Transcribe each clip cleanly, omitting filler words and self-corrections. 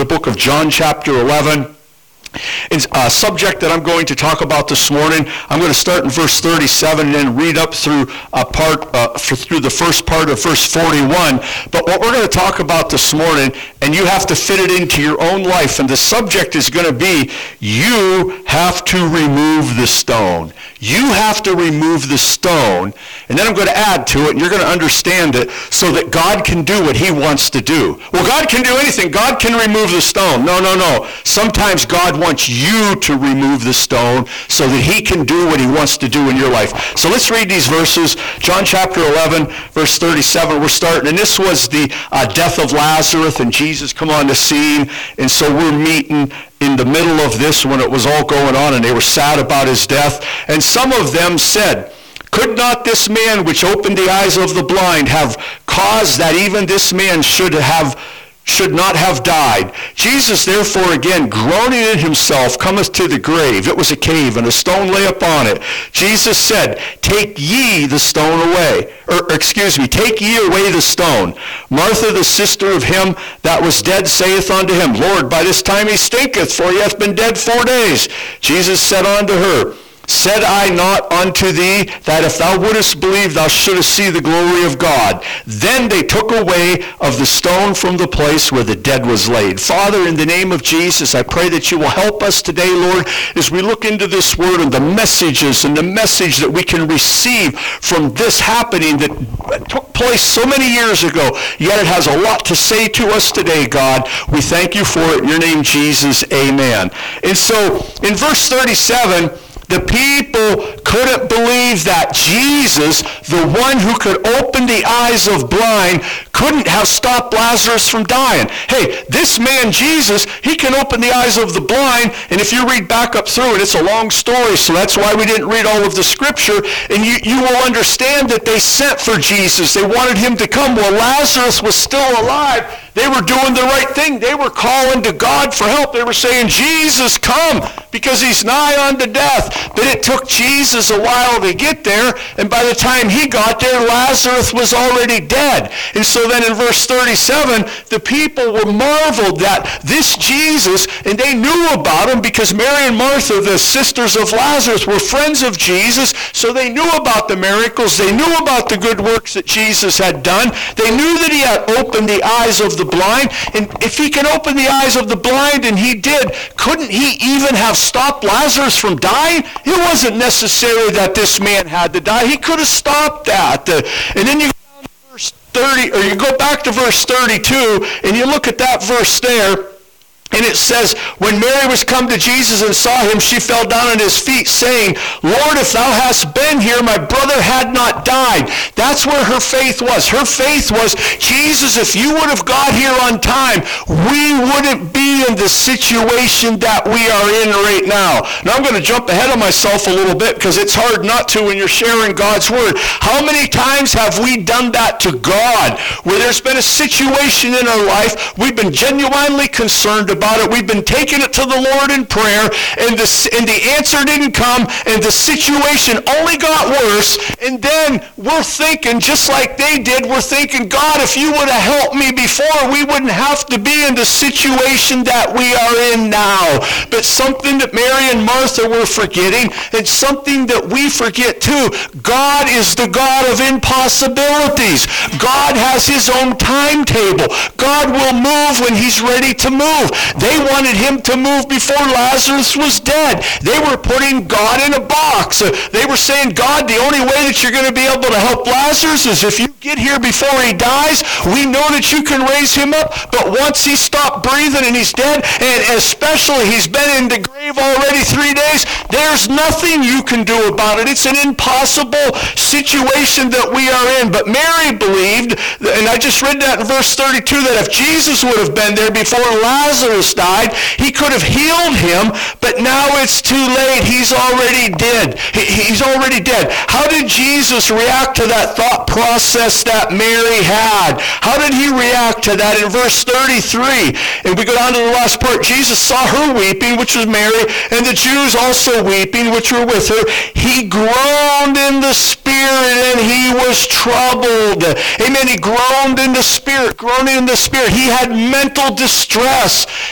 the book of John chapter 11. It's a subject that I'm going to talk about this morning. I'm going to start in verse 37 and then read up through through the first part of verse 41. But what we're going to talk about this morning, and you have to fit it into your own life, and the subject is going to be, you have to remove the stone. You have to remove the stone, and then I'm going to add to it, and you're going to understand it, so that God can do what he wants to do. Well, God can do anything. God can remove the stone. No. Sometimes God wants you to remove the stone so that he can do what he wants to do in your life. So let's read these verses. John chapter 11, verse 37, we're starting. And this was the death of Lazarus, and Jesus come on the scene. And so we're meeting in the middle of this when it was all going on, and they were sad about his death. And some of them said, could not this man which opened the eyes of the blind have caused that even this man should not have died? Jesus therefore again, groaning in himself, cometh to the grave. It was a cave, and a stone lay upon it. Jesus said, take ye the stone away. Take ye away the stone. Martha, the sister of him that was dead, saith unto him, Lord, by this time he stinketh, for he hath been dead 4 days. Jesus said unto her, said I not unto thee, that if thou wouldest believe, thou shouldest see the glory of God? Then they took away of the stone from the place where the dead was laid. Father, in the name of Jesus, I pray that you will help us today, Lord, as we look into this word and the messages and the message that we can receive from this happening that took place so many years ago, yet it has a lot to say to us today, God. We thank you for it. In your name, Jesus, amen. And so, in verse 37, the people couldn't believe that Jesus, the one who could open the eyes of blind, couldn't have stopped Lazarus from dying. Hey, this man Jesus, he can open the eyes of the blind, and if you read back up through it, it's a long story, so that's why we didn't read all of the scripture, and you will understand that they sent for Jesus. They wanted him to come. Well, Lazarus was still alive. They were doing the right thing. They were calling to God for help. They were saying, Jesus, come, because he's nigh unto death. But it took Jesus a while to get there, and by the time he got there, Lazarus was already dead. And so then in verse 37, the people were marveled that this Jesus, and they knew about him because Mary and Martha, the sisters of Lazarus, were friends of Jesus, so they knew about the miracles. They knew about the good works that Jesus had done. They knew that he had opened the eyes of the blind, and if he can open the eyes of the blind, and he did, couldn't he even have stopped Lazarus from dying? It wasn't necessary that this man had to die. He could have stopped that. And then you go down to verse 30, or you go back to verse 32, and you look at that verse there, and it says, when Mary was come to Jesus and saw him, she fell down at his feet, saying, Lord, if thou hadst been here, my brother had not died. That's where her faith was. Her faith was, Jesus, if you would have got here on time, we wouldn't be in the situation that we are in right now. Now, I'm going to jump ahead of myself a little bit because it's hard not to when you're sharing God's word. How many times have we done that to God, where there's been a situation in our life, we've been genuinely concerned about it, we've been taking it to the Lord in prayer, and the answer didn't come, and the situation only got worse, and then we're thinking, just like they did, we're thinking, God, if you would have helped me before, we wouldn't have to be in the situation that we are in now. But something that Mary and Martha were forgetting, and something that we forget too, God is the God of impossibilities. God has his own timetable. God will move when he's ready to move. They wanted him to move before Lazarus was dead. They were putting God in a box. They were saying, God, the only way that you're going to be able to help Lazarus is if you get here before he dies. We know that you can raise him up, but once he stopped breathing and he's dead, and especially he's been in the grave already 3 days, there's nothing you can do about it. It's an impossible situation that we are in. But Mary believed, and I just read that in verse 32, that if Jesus would have been there before Lazarus died, he could have healed him, but now it's too late. He's already dead. He's already dead. How did Jesus react to that thought process that Mary had? How did he react to that? In verse 33, and we go down to the last part, Jesus saw her weeping, which was Mary, and the Jews also weeping, which were with her. He groaned in the spirit, and he was troubled. Amen. He groaned in the spirit, groaning in the spirit. He had mental distress.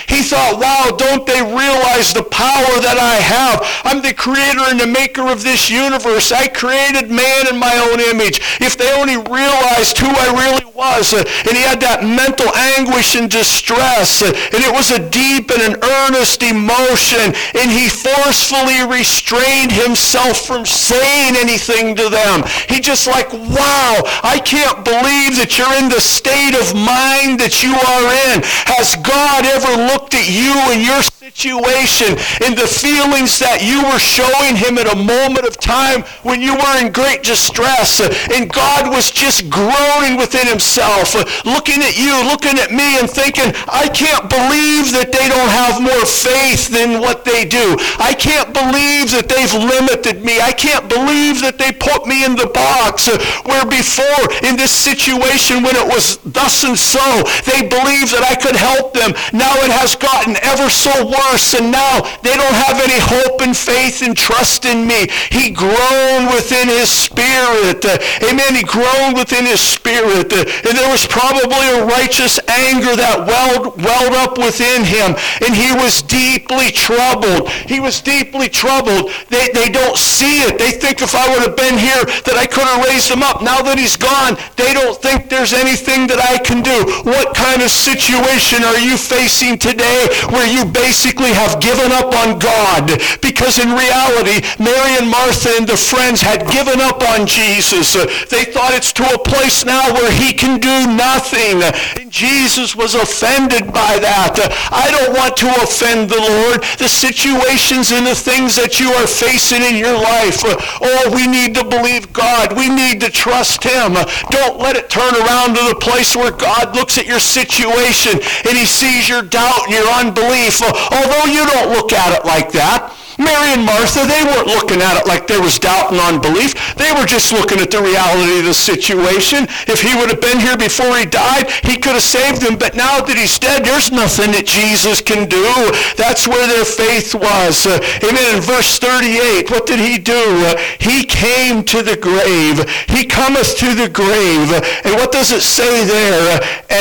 He thought, wow, don't they realize the power that I have? I'm the creator and the maker of this universe. I created man in my own image. If they only realized who I really was. And he had that mental anguish and distress. And it was a deep and an earnest emotion. And he forcefully restrained himself from saying anything to them. He just like, wow, I can't believe that you're in the state of mind that you are in. Has God ever looked at you and your situation and the feelings that you were showing him at a moment of time when you were in great distress? And God was just groaning within himself, looking at you, looking at me, and thinking, I can't believe that they don't have more faith than what they do. I can't believe that they've limited me. I can't believe that they put me in the box where before in this situation when it was thus and so, they believed that I could help them. Now it has gotten ever so worse, and now they don't have any hope and faith and trust in me. He groaned within his spirit. Amen. He groaned within his spirit. And there was probably a righteous anger that welled up within him. And he was deeply troubled. He was deeply troubled. They don't see it. They think if I would have been here that I could have raised him up. Now that he's gone, they don't think there's anything that I can do. What kind of situation are you facing today where you basically have given up on God? Because in reality, Mary and Martha and the friends had given up on Jesus. They thought it's to a place now where he can do nothing. And Jesus was offended by that. I don't want to offend the Lord. The situations and the things that you are facing in your life, we need to believe God. We need to trust him. Don't let it turn around to the place where God looks at your situation and he sees your doubt and your unbelief. Although you don't look at it like that. Mary and Martha, they weren't looking at it like there was doubt and unbelief. They were just looking at the reality of the situation. If he would have been here before he died, he could have saved them. But now that he's dead, there's nothing that Jesus can do. That's where their faith was. Amen. In verse 38, what did he do? He came to the grave. He cometh to the grave. And what does it say there?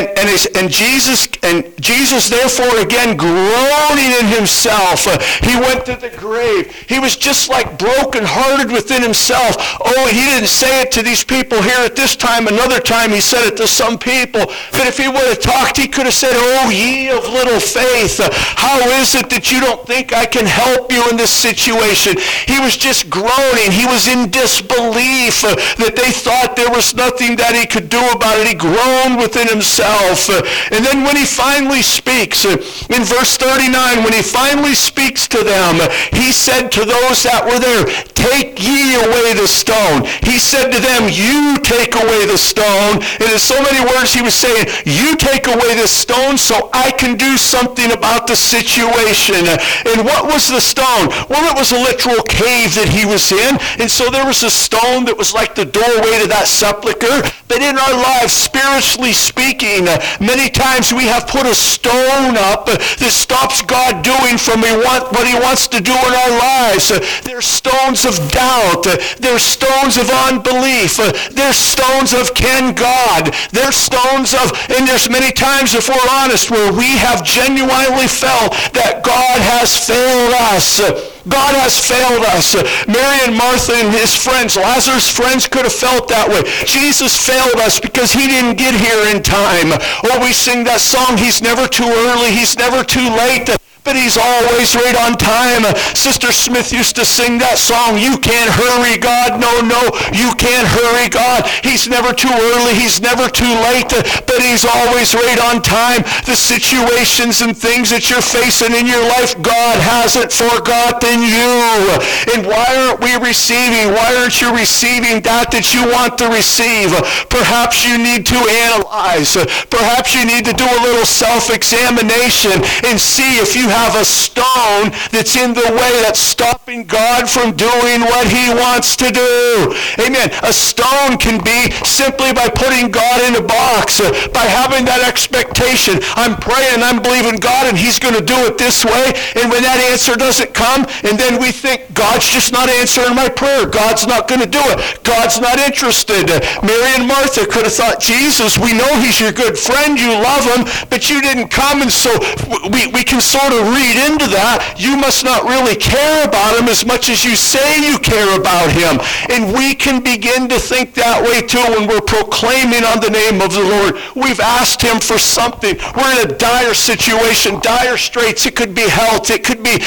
And Jesus therefore again groaning in himself, he went to the grave. He was just like broken-hearted within himself. Oh, he didn't say it to these people here at this time. Another time he said it to some people. But if he would have talked, he could have said, oh, ye of little faith, how is it that you don't think I can help you in this situation? He was just groaning. He was in disbelief that they thought there was nothing that he could do about it. He groaned within himself. And then when he finally speaks, in verse 39, when he finally speaks to them, he said to those that were there, take ye away the stone. He said to them, you take away the stone. And in so many words he was saying, you take away the stone so I can do something about the situation. And what was the stone? Well, it was a literal cave that he was in. And so there was a stone that was like the doorway to that sepulcher. But in our lives, spiritually speaking, many times we have put a stone up that stops God doing from what he wants to do in our lives. There's stones of doubt. There's stones of unbelief. There's stones of can God. There's stones of, and there's many times, if we're honest, where we have genuinely felt that God has failed us. God has failed us. Mary and Martha and his friends, Lazarus' friends, could have felt that way. Jesus failed us because he didn't get here in time. Oh, we sing that song, he's never too early, he's never too late. But he's always right on time. Sister Smith used to sing that song, you can't hurry God. No, you can't hurry God. He's never too early. He's never too late. But he's always right on time. The situations and things that you're facing in your life, God hasn't forgotten you. And why aren't we receiving? Why aren't you receiving that you want to receive? Perhaps you need to analyze. Perhaps you need to do a little self-examination and see if you have a stone that's in the way that's stopping God from doing what he wants to do. Amen. A stone can be simply by putting God in a box, by having that expectation. I'm praying, I'm believing God, and he's going to do it this way. And when that answer doesn't come, and then we think, God's just not answering my prayer. God's not going to do it. God's not interested. Mary and Martha could have thought, Jesus, we know he's your good friend. You love him, but you didn't come. And so we can sort of read into that. You must not really care about him as much as you say you care about him. And we can begin to think that way too when we're proclaiming on the name of the Lord. We've asked him for something. We're in a dire situation, dire straits. It could be health. It could be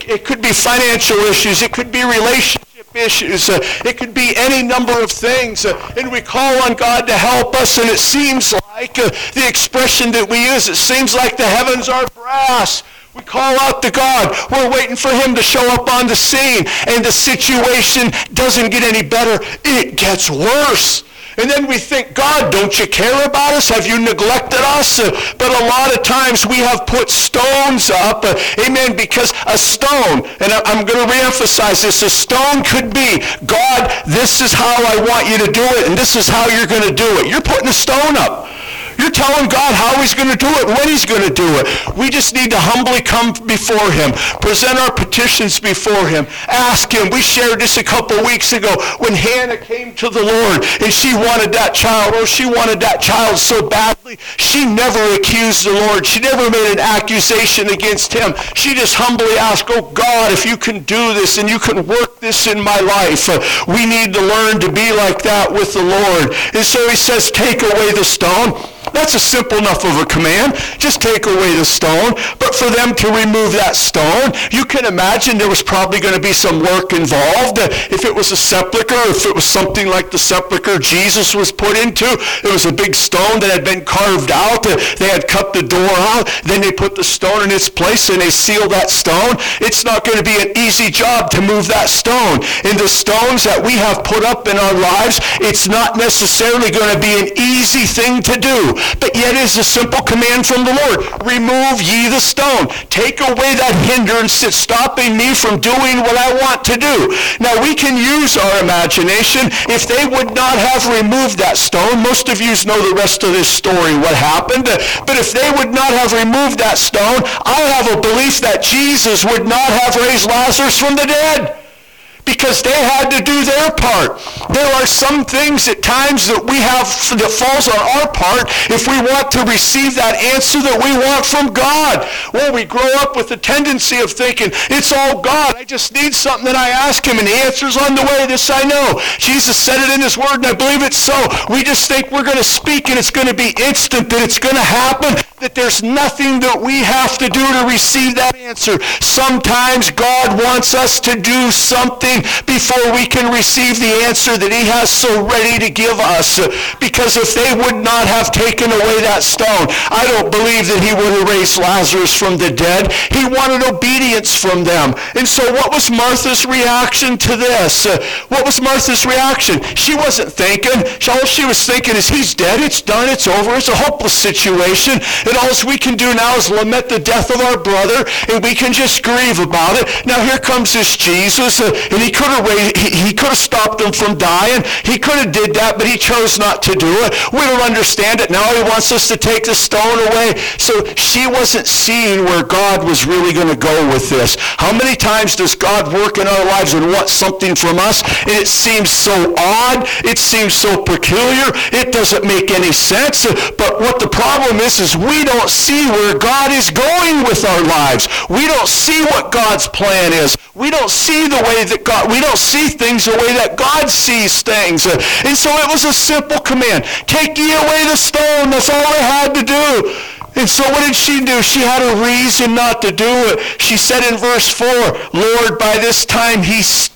financial issues. It could be relationship issues. It could be any number of things. And we call on God to help us, and it seems like the expression that we use, it seems like the heavens are brass. We call out to God. We're waiting for him to show up on the scene, and the situation doesn't get any better. It gets worse. And then we think, God, don't you care about us? Have you neglected us? But a lot of times we have put stones up, amen, because a stone, and I'm going to reemphasize this, a stone could be, God, this is how I want you to do it, and this is how you're going to do it. You're putting a stone up. You're telling God how he's going to do it, when he's going to do it. We just need to humbly come before him, present our petitions before him, ask him. We shared this a couple weeks ago when Hannah came to the Lord and she wanted that child. Oh, she wanted that child so badly. She never accused the Lord. She never made an accusation against him. She just humbly asked, oh God, if you can do this and you can work this in my life. We need to learn to be like that with the Lord. And so he says, take away the stone. That's a simple enough of a command. Just take away the stone. But for them to remove that stone, you can imagine there was probably going to be some work involved. If it was a sepulcher, if it was something like the sepulcher Jesus was put into, it was a big stone that had been carved out. They had cut the door out. Then they put the stone in its place and they sealed that stone. It's not going to be an easy job to move that stone. And the stones that we have put up in our lives, it's not necessarily going to be an easy thing to do. But yet it is a simple command from the Lord. Remove ye the stone. Take away that hindrance that's stopping me from doing what I want to do. Now we can use our imagination. If they would not have removed that stone, most of you know the rest of this story, what happened. But if they would not have removed that stone, I have a belief that Jesus would not have raised Lazarus from the dead. Because they had to do their part. There are some things at times that we have that falls on our part if we want to receive that answer that we want from God. Well, we grow up with the tendency of thinking, it's all God. I just need something that I ask him and the answer's on the way. This I know. Jesus said it in his word and I believe it's so. We just think we're going to speak and it's going to be instant, that it's going to happen, that there's nothing that we have to do to receive that answer. Sometimes God wants us to do something before we can receive the answer that he has so ready to give us. Because if they would not have taken away that stone, I don't believe that he would have raised Lazarus from the dead. He wanted obedience from them. And so what was Martha's reaction to this? What was Martha's reaction? She wasn't thinking. All she was thinking is, he's dead, it's done, it's over, it's a hopeless situation, and all we can do now is lament the death of our brother, and we can just grieve about it. Now here comes this Jesus, and he could have stopped him from dying. He could have did that, but he chose not to do it. We don't understand it. Now he wants us to take the stone away. So she wasn't seeing where God was really going to go with this. How many times does God work in our lives and want something from us, and it seems so odd, it seems so peculiar, it doesn't make any sense. But what the problem is we don't see where God is going with our lives. We don't see what God's plan is. We don't see the way that we don't see things the way that God sees things. And so it was a simple command. Take ye away the stone. That's all they had to do. And so what did she do? She had a reason not to do it. She said in verse 4, Lord, by this time he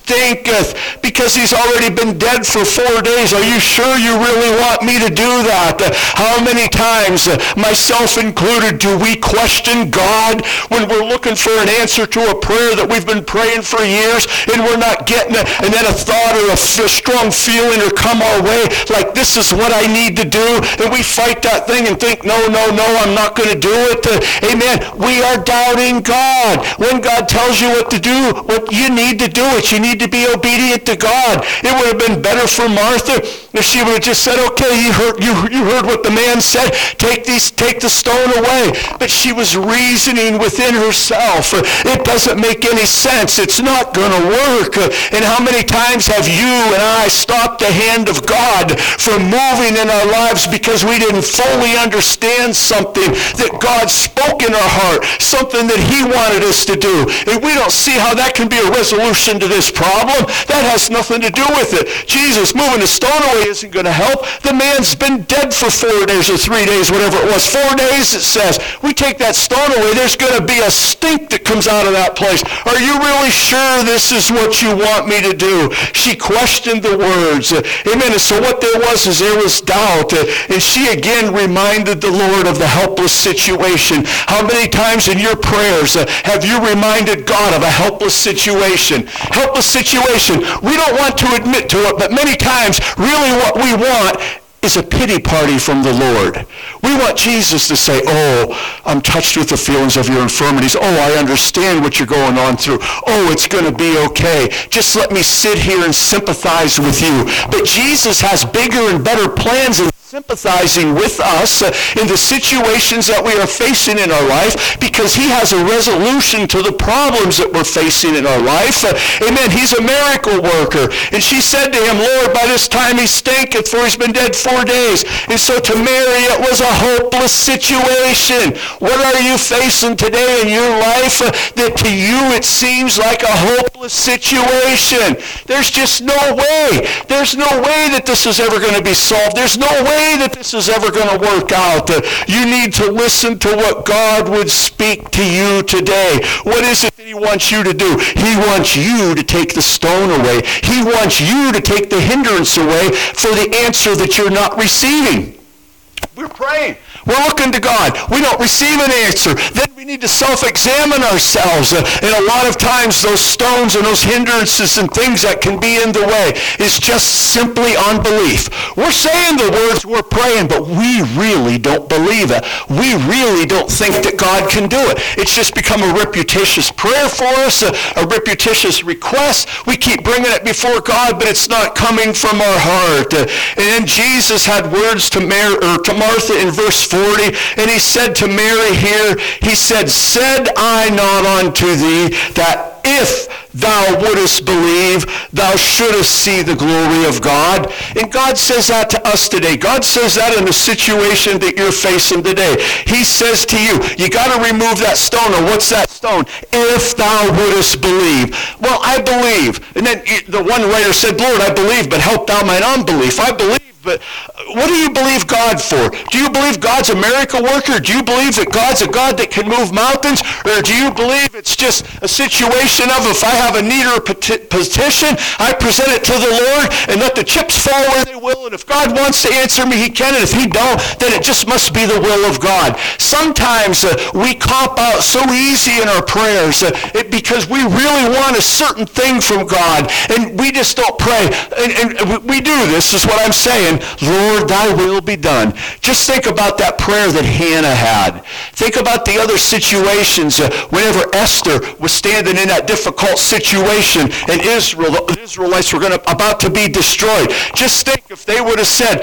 stinketh, because he's already been dead for 4 days. Are you sure you really want me to do that? How many times, myself included, do we question God when we're looking for an answer to a prayer that we've been praying for years and we're not getting it, and then a thought or a strong feeling will come our way like, this is what I need to do, and we fight that thing and think, no, I'm not going to do it. Amen. We are doubting God. When God tells you what to do, what you need to do it. You need to be obedient to God. It would have been better for Martha if she would have just said, okay, you heard what the man said. Take the stone away. But she was reasoning within herself. It doesn't make any sense. It's not going to work. And how many times have you and I stopped the hand of God from moving in our lives because we didn't fully understand something that God spoke in our heart, something that he wanted us to do. And we don't see how that can be a resolution to this problem. That has nothing to do with it. Jesus moving the stone away isn't going to help. The man's been dead for 4 days or 3 days, whatever it was. 4 days, it says. We take that stone away, there's going to be a stink that comes out of that place. Are you really sure this is what you want me to do? She questioned the words. Amen. And so what there was doubt. And she again reminded the Lord of the helpless situation. How many times in your prayers have you reminded God of a helpless situation? Helpless situation. We don't want to admit to it, but many times really what we want is a pity party from the Lord. We want Jesus to say, oh, I'm touched with the feelings of your infirmities. Oh, I understand what you're going on through. Oh, it's going to be okay. Just let me sit here and sympathize with you. But Jesus has bigger and better plans than sympathizing with us in the situations that we are facing in our life, because he has a resolution to the problems that we're facing in our life. Amen. He's a miracle worker. And she said to him, Lord, by this time he stinketh, for he's been dead 4 days. And so to Mary, it was a hopeless situation. What are you facing today in your life that to you it seems like a hopeless situation? There's just no way. There's no way that this is ever going to be solved. There's no way that this is ever going to work out. You need to listen to what God would speak to you today. What is it that he wants you to do? He wants you to take the stone away. He wants you to take the hindrance away for the answer that you're not receiving. We're praying. We're looking to God. We don't receive an answer. Then we need to self-examine ourselves. And a lot of times those stones and those hindrances and things that can be in the way is just simply unbelief. We're saying the words, we're praying, but we really don't believe it. We really don't think that God can do it. It's just become a repetitious prayer for us, a repetitious request. We keep bringing it before God, but it's not coming from our heart. And then Jesus had words to Martha in verse 40, and he said to Mary here, he said, said I not unto thee that if thou wouldest believe, thou shouldest see the glory of God? And God says that to us today. God says that in the situation that you're facing today. He says to you, you got to remove that stone. Or what's that stone? If thou wouldest believe. Well, I believe. And then the one writer said, Lord, I believe, but help thou mine unbelief. I believe. But what do you believe God for? Do you believe God's a miracle worker? Do you believe that God's a God that can move mountains? Or do you believe it's just a situation of, if I have a need or a petition, I present it to the Lord and let the chips fall where they will, and if God wants to answer me, he can, and if he don't, then it just must be the will of God. Sometimes we cop out so easy in our prayers because we really want a certain thing from God, and we just don't pray. And we do this, is what I'm saying. Lord, thy will be done. Just think about that prayer that Hannah had. Think about the other situations whenever Esther was standing in that difficult situation and the Israelites were about to be destroyed. Just think if they would have said,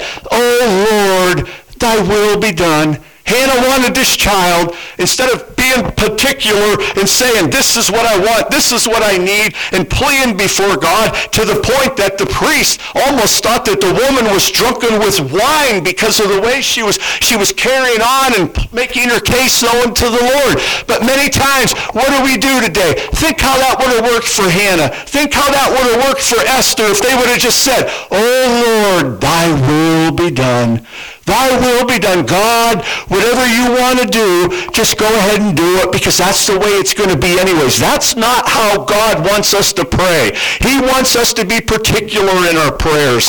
oh Lord, thy will be done. Hannah wanted this child. Instead of being particular and saying, this is what I want, this is what I need, and pleading before God to the point that the priest almost thought that the woman was drunken with wine because of the way she was carrying on and making her case known to the Lord. But many times, what do we do today? Think how that would have worked for Hannah. Think how that would have worked for Esther if they would have just said, oh Lord, thy will be done. Thy will be done. God, whatever you want to do, just go ahead and do it, because that's the way it's going to be anyways. That's not how God wants us to pray. He wants us to be particular in our prayers.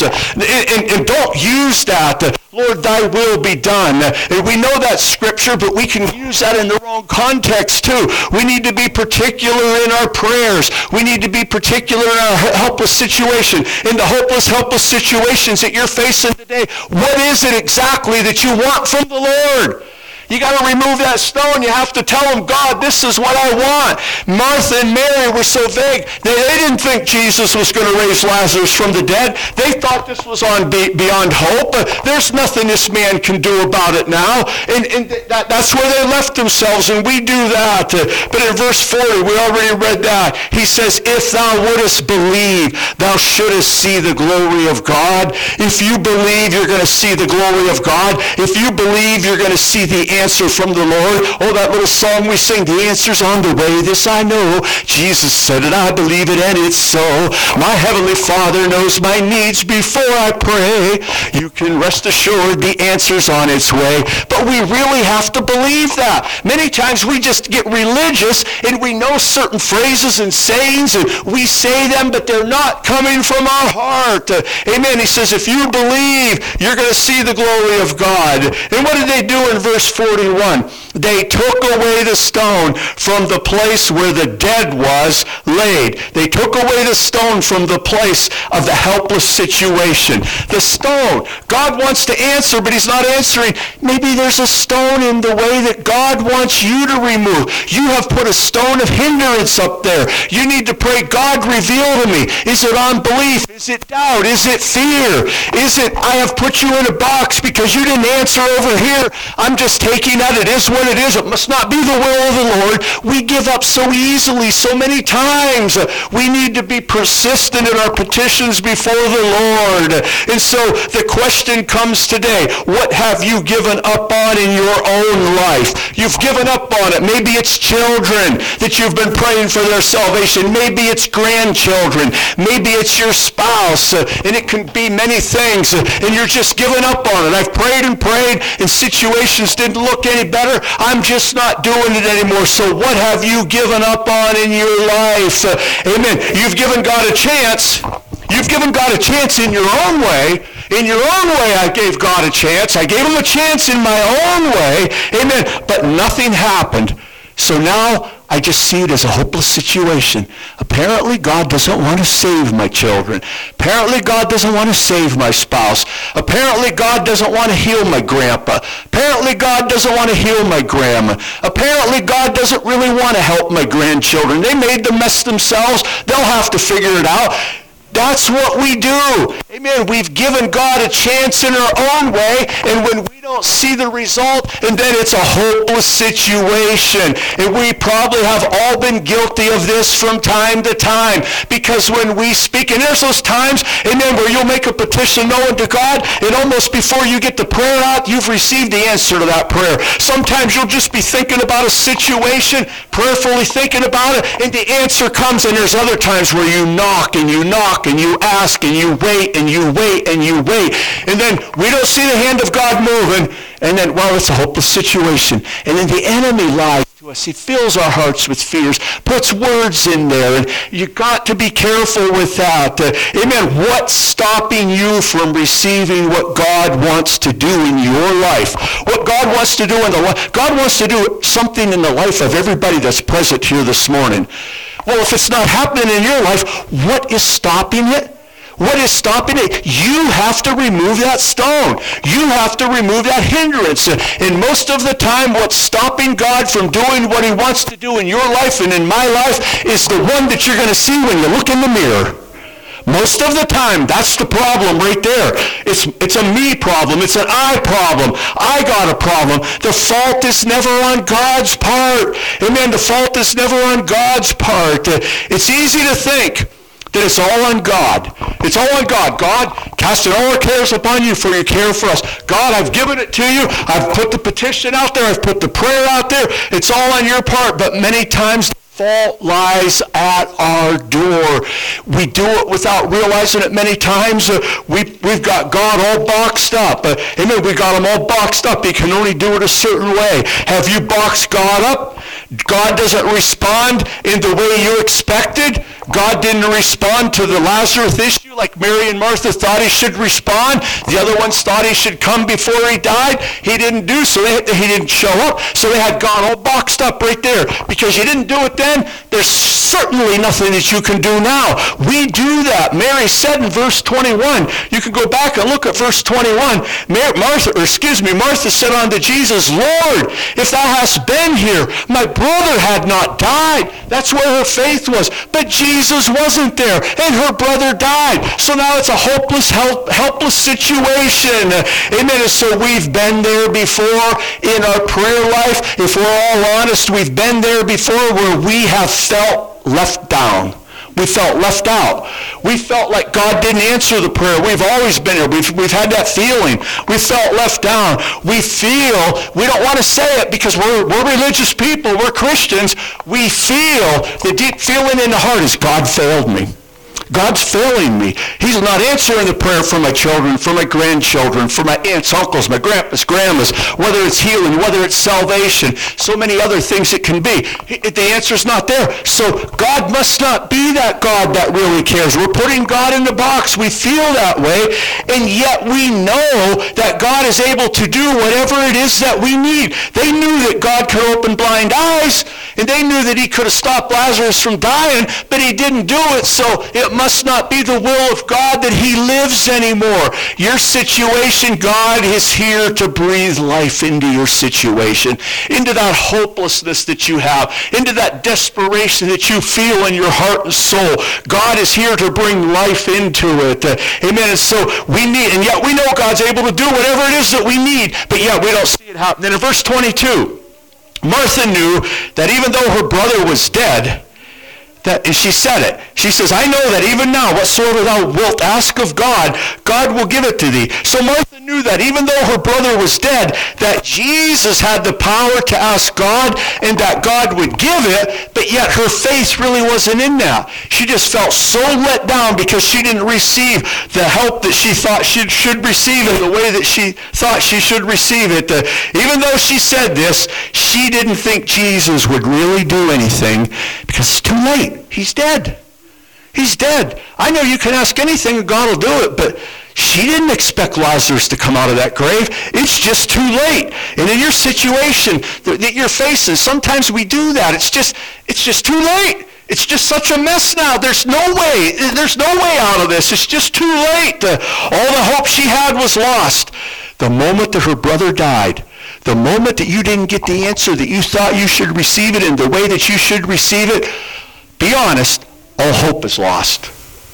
And don't use that, Lord, thy will be done. And we know that scripture, but we can use that in the wrong context too. We need to be particular in our prayers. We need to be particular in our helpless situation. In the hopeless, helpless situations that you're facing today, what is it exactly that you want from the Lord? You got to remove that stone. You have to tell him, God, this is what I want. Martha and Mary were so vague. They didn't think Jesus was going to raise Lazarus from the dead. They thought this was beyond hope. There's nothing this man can do about it now. And that's where they left themselves, and we do that. But in verse 40, we already read that. He says, if thou wouldest believe, thou shouldest see the glory of God. If you believe, you're going to see the glory of God. If you believe, you're going to see the answer from the Lord. Oh, that little song we sing, the answer's on the way, this I know. Jesus said it, I believe it, and it's so. My heavenly Father knows my needs before I pray. You can rest assured the answer's on its way. But we really have to believe that. Many times we just get religious and we know certain phrases and sayings and we say them, but they're not coming from our heart. Amen. He says, if you believe, you're going to see the glory of God. And what did they do in verse 41? They took away the stone from the place where the dead was laid. They took away the stone from the place of the helpless situation. The stone. God wants to answer, but he's not answering. Maybe there's a stone in the way that God wants you to remove. You have put a stone of hindrance up there. You need to pray, God, reveal to me. Is it unbelief? Is it doubt? Is it fear? Is it, I have put you in a box because you didn't answer over here. I'm just taking that. It is what it is. It must not be the will of the Lord. We give up so easily, so many times. We need to be persistent in our petitions before the Lord. And so the question comes today, what have you given up on in your own life? You've given up on it. Maybe it's children that you've been praying for their salvation. Maybe it's grandchildren. Maybe it's your spouse. And it can be many things. And you're just giving up on it. I've prayed and situations didn't look any better. I'm just not doing it anymore. So what have you given up on in your life? Amen. You've given God a chance. You've given God a chance in your own way. In your own way, I gave God a chance. I gave him a chance in my own way. Amen. But nothing happened. So now I just see it as a hopeless situation. Apparently, God doesn't want to save my children. Apparently, God doesn't want to save my spouse. Apparently, God doesn't want to heal my grandpa. Apparently, God doesn't want to heal my grandma. Apparently, God doesn't really want to help my grandchildren. They made the mess themselves. They'll have to figure it out. That's what we do. Amen. We've given God a chance in our own way, and when we don't see the result, and then it's a hopeless situation. And we probably have all been guilty of this from time to time, because when we speak, and there's those times, amen, where you'll make a petition known to God, and almost before you get the prayer out, you've received the answer to that prayer. Sometimes you'll just be thinking about a situation, prayerfully thinking about it, and the answer comes, and there's other times where you knock, and you ask, and you wait, and you wait, and you wait. And then we don't see the hand of God moving, and then, well, it's a hopeless situation. And then the enemy lies to us. He fills our hearts with fears, puts words in there, and you got to be careful with that. Amen. What's stopping you from receiving what God wants to do in your life? What God wants to do in the life? God wants to do something in the life of everybody that's present here this morning. Well, if it's not happening in your life, what is stopping it? What is stopping it? You have to remove that stone. You have to remove that hindrance. And most of the time, what's stopping God from doing what he wants to do in your life and in my life is the one that you're going to see when you look in the mirror. Most of the time, that's the problem right there. It's a me problem. It's an I problem. I got a problem. The fault is never on God's part. Amen. The fault is never on God's part. It's easy to think that it's all on God. It's all on God. God, casting all our cares upon you, for you care for us. God, I've given it to you. I've put the petition out there. I've put the prayer out there. It's all on your part. But many times the fault lies at our door. We do it without realizing it many times. We've got God all boxed up. Amen. We got him all boxed up. He can only do it a certain way. Have you boxed God up? God doesn't respond in the way you expected. God didn't respond to the Lazarus issue like Mary and Martha thought he should respond. The other ones thought he should come before he died. He didn't do so. He didn't show up. So they had God all boxed up right there. Because you didn't do it then, there's certainly nothing that you can do now. We do that. Mary said in verse 21, you can go back and look at verse 21. Martha said unto Jesus, Lord, if thou hadst been here, my brother had not died. That's where her faith was. But Jesus wasn't there, and her brother died. So now it's a hopeless, helpless situation. Amen. And so we've been there before in our prayer life. If we're all honest, we've been there before where we have felt left down. We felt left out. We felt like God didn't answer the prayer. We've always been here. We've had that feeling. We felt left down. We don't want to say it because we're religious people. We're Christians. We feel, the deep feeling in the heart is, God failed me. God's failing me. He's not answering the prayer for my children, for my grandchildren, for my aunts, uncles, my grandpas, grandmas, whether it's healing, whether it's salvation, so many other things it can be. The answer's not there. So God must not be that God that really cares. We're putting God in the box. We feel that way, and yet we know that God is able to do whatever it is that we need. They knew that God could open blind eyes, and they knew that he could have stopped Lazarus from dying, but he didn't do it, so it must not be the will of God that he lives anymore. Your situation, God is here to breathe life into your situation, into that hopelessness that you have, into that desperation that you feel in your heart and soul. God is here to bring life into it. Amen. And so we need, and yet we know God's able to do whatever it is that we need, but yet we don't see it happen. Then in verse 22, Martha knew that even though her brother was dead, and she said it. She says, I know that even now whatsoever thou wilt ask of God, God will give it to thee. So Martha knew that even though her brother was dead, that Jesus had the power to ask God and that God would give it, but yet her faith really wasn't in that. She just felt so let down because she didn't receive the help that she thought she should receive in the way that she thought she should receive it. Even though she said this, she didn't think Jesus would really do anything because it's too late. He's dead. He's dead. I know you can ask anything and God will do it, but she didn't expect Lazarus to come out of that grave. It's just too late. And in your situation that you're facing, sometimes we do that. It's just too late. It's just such a mess now. There's no way out of this. It's just too late. All the hope she had was lost. The moment that her brother died, the moment that you didn't get the answer that you thought you should receive it in the way that you should receive it, be honest, all hope is lost.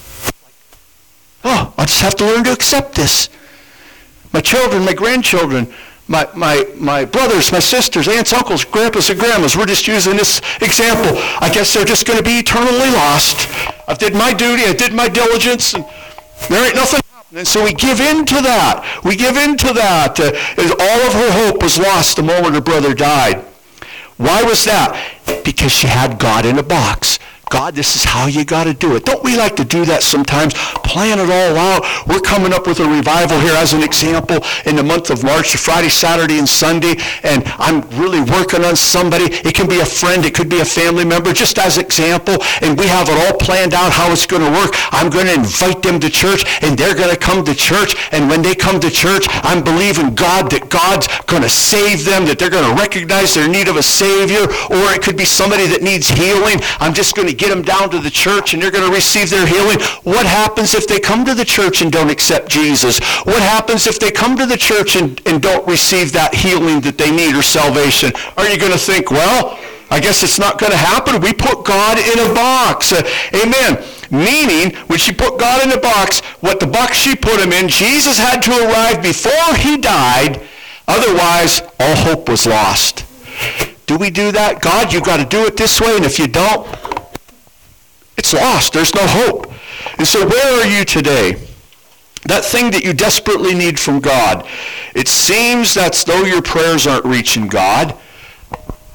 Oh, I just have to learn to accept this. My children, my grandchildren, my brothers, my sisters, aunts, uncles, grandpas, and grandmas, we're just using this example. I guess they're just going to be eternally lost. I did my duty, I did my diligence, and there ain't nothing happening. And so we give in to that. We give in to that. All of her hope was lost the moment her brother died. Why was that? Because she had God in a box. God, this is how you got to do it. Don't we like to do that sometimes? Plan it all out. We're coming up with a revival here as an example in the month of March, Friday, Saturday, and Sunday, and I'm really working on somebody. It can be a friend. It could be a family member, just as example, and we have it all planned out how it's going to work. I'm going to invite them to church, and they're going to come to church, and when they come to church, I'm believing God that God's going to save them, that they're going to recognize their need of a Savior, or it could be somebody that needs healing. I'm just going to get them down to the church and they're going to receive their healing. What happens if they come to the church and don't accept Jesus? What happens if they come to the church and don't receive that healing that they need or salvation? Are you going to think, well, I guess it's not going to happen? We put God in a box. Amen. Meaning, when she put God in a box, what the box she put him in, Jesus had to arrive before he died. Otherwise, all hope was lost. Do we do that? God, you've got to do it this way, and if you don't, it's lost. There's no hope. And so where are you today? That thing that you desperately need from God. It seems that's though your prayers aren't reaching God.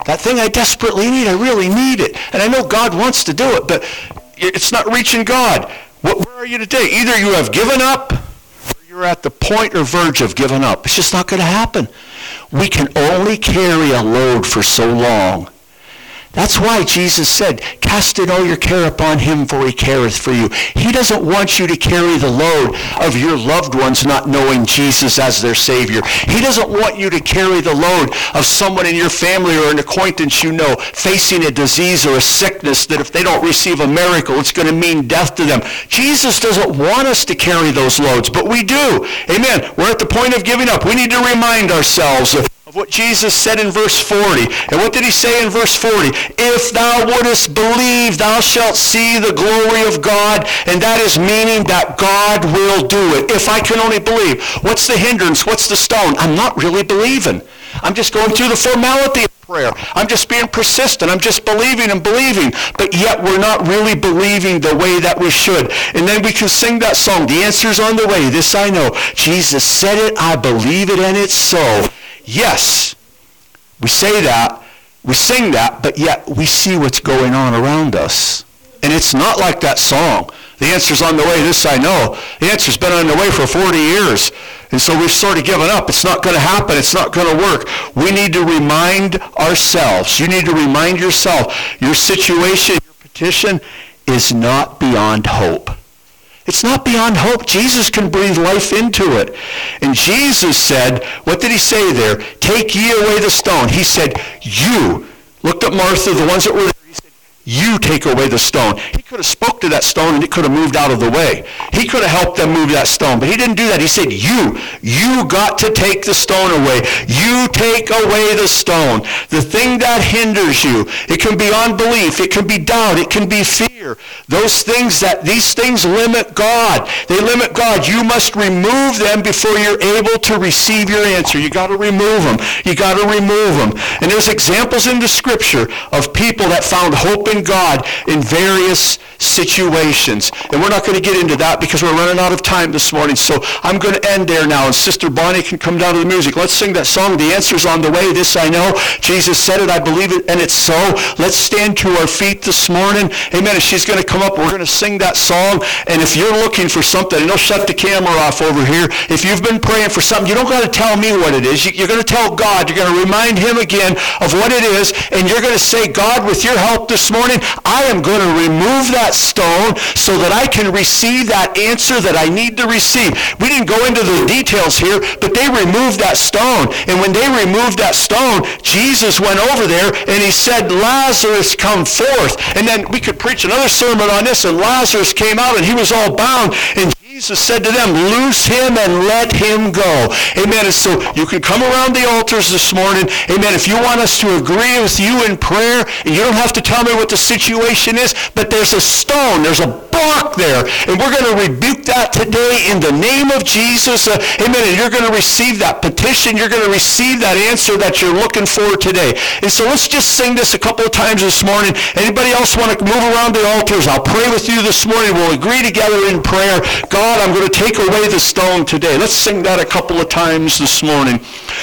That thing I desperately need, I really need it. And I know God wants to do it, but it's not reaching God. Where are you today? Either you have given up, or you're at the point or verge of giving up. It's just not going to happen. We can only carry a load for so long. That's why Jesus said, cast in all your care upon him, for he careth for you. He doesn't want you to carry the load of your loved ones not knowing Jesus as their Savior. He doesn't want you to carry the load of someone in your family or an acquaintance you know facing a disease or a sickness that if they don't receive a miracle, it's going to mean death to them. Jesus doesn't want us to carry those loads, but we do. Amen. We're at the point of giving up. We need to remind ourselves of what Jesus said in verse 40. And what did he say in verse 40? If thou wouldest believe, thou shalt see the glory of God. And that is meaning that God will do it. If I can only believe. What's the hindrance? What's the stone? I'm not really believing. I'm just going through the formality of prayer. I'm just being persistent. I'm just believing and believing. But yet we're not really believing the way that we should. And then we can sing that song. The answer's on the way. This I know. Jesus said it. I believe it, and it's so. Yes, we say that, we sing that, but yet we see what's going on around us. And it's not like that song. The answer's on the way, this I know. The answer's been on the way for 40 years. And so we've sort of given up. It's not going to happen. It's not going to work. We need to remind ourselves. You need to remind yourself, your situation, your petition is not beyond hope. It's not beyond hope. Jesus can breathe life into it. And Jesus said, what did he say there? Take ye away the stone. He said, you. Looked at Martha, the ones that were there. He said, you take away the stone. He could have spoke to that stone and it could have moved out of the way. He could have helped them move that stone. But he didn't do that. He said, you got to take the stone away. You take away the stone. The thing that hinders you. It can be unbelief. It can be doubt. It can be fear. These things limit God. They limit God. You must remove them before you're able to receive your answer. You got to remove them. You got to remove them. And there's examples in the scripture of people that found hope in God in various situations. And we're not going to get into that because we're running out of time this morning. So I'm going to end there now. And Sister Bonnie can come down to the music. Let's sing that song. The answer's on the way. This I know. Jesus said it. I believe it. And it's so. Let's stand to our feet this morning. Amen. And she's going to come up. We're going to sing that song. And if you're looking for something, and don't shut the camera off over here. If you've been praying for something, you don't got to tell me what it is. You're going to tell God. You're going to remind him again of what it is. And you're going to say, God, with your help this morning, I am going to remove that stone so that I can receive that answer that I need to receive. We didn't go into the details here, but they removed that stone. And when they removed that stone, Jesus went over there and he said, Lazarus, come forth. And then we could preach another sermon on this, and Lazarus came out and he was all bound, and Jesus said to them, loose him and let him go. Amen. And so you can come around the altars this morning. Amen. If you want us to agree with you in prayer, and you don't have to tell me what the situation is, but there's a stone, there's a block there, and we're going to rebuke that today in the name of Jesus. Amen. And you're going to receive that petition. You're going to receive that answer that you're looking for today. And so let's just sing this a couple of times this morning. Anybody else want to move around the altars? I'll pray with you this morning. We'll agree together in prayer. God, I'm going to take away the stone today. Let's sing that a couple of times this morning.